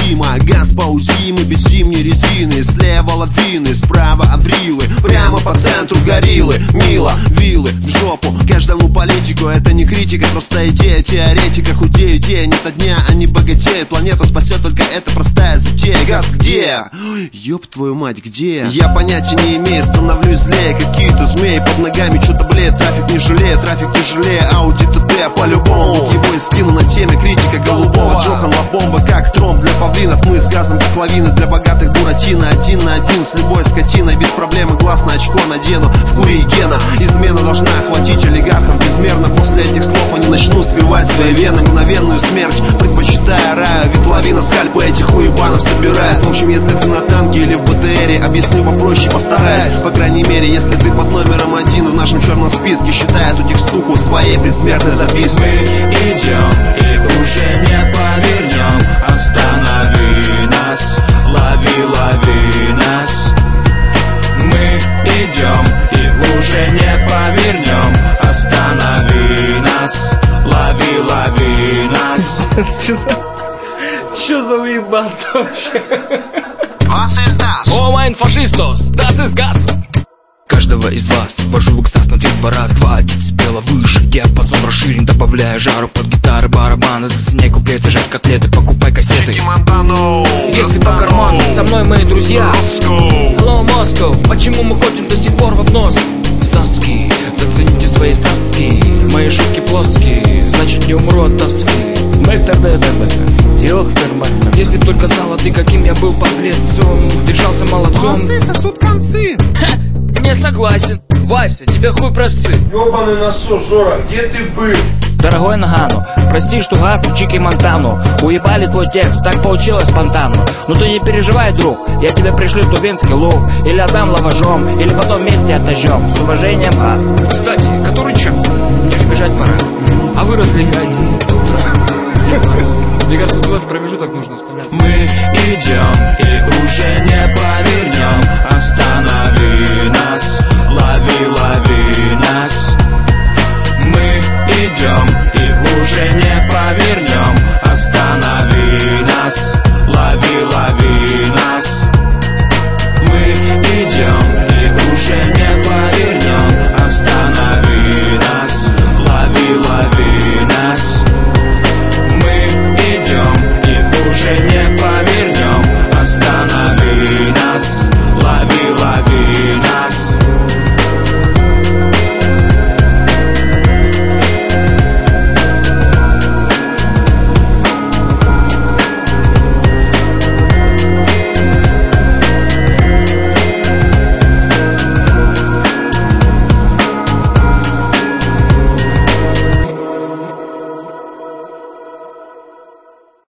зима, газ паузи, мы без зимней резины. Слева лавины, справа аврилы, прямо по центру гориллы. Мило, виллы в жопу каждому политику. Это не критика, просто идея теоретика. Худею день ото дня, они богатеют. Планету спасет только эта простая затея. Газ где? Ёб твою мать, где? Я понятия не имею, становлюсь злее. Какие-то змеи под ногами что-то блеет. Трафик не жалеет, трафик тяжелее. Ауди ТТ по-любому. Его и скину на теме критика голубого. Джохан бомба как тромб для павлинов. Мы с газом как лавины для богатых Буратино. 1 на 1 с любой скотиной. Без проблемы глаз на очко надену. В куре и гена измена должна охватить олигархов безмерно. После этих слов они начнут скрывать свои вены. Мгновенную смерть предпочитая раю. Ведь лавина скальпы этих уебанов собирает. В общем, если ты на танке или в БТРе, объясню попроще, постараюсь. По крайней мере, если ты под номером 1 в нашем черном списке, считая эту текстуху своей предсмертной запиской. Мы идем и уже не повернем. Останови нас, лови, лови нас. Мы идем и уже не повернем. Останови нас, лови, лови нас. Чё за уебаство вообще? Was ist das? О, mein Faschistos, das ist Gas. Каждого из вас ввожу в экстаз на 3-2 раз. 2 децибела выше, диапазон расширен. Добавляя жару под гитары, барабаны. Заценяй куплеты, жарь котлеты, покупай кассеты. Если по карману, со мной мои друзья. Hello, Moscow, почему мы ходим до сих пор в обнос? Соски, зацените свои соски. Мои шутки плоские, значит не умру от тоски. Если б только знала ты, каким я был подлецом. Держался молодцом. Молодцы сосут концы. Не согласен. Вася, тебе хуй просы. Ёбаный насос, Жора, где ты был? Дорогой Нагану, прости, что газ в Чики Монтану. Уебали твой текст, так получилось спонтанно. Но ты не переживай, друг, я тебе пришлю тувинский лук. Или отдам лаважом, или потом вместе отожжем. С уважением, Газ. Кстати, который час? Мне же бежать пора. А вы развлекайтесь до утра. Мне кажется, в этот промежуток нужно вставлять. Мы идем и уже не повернем.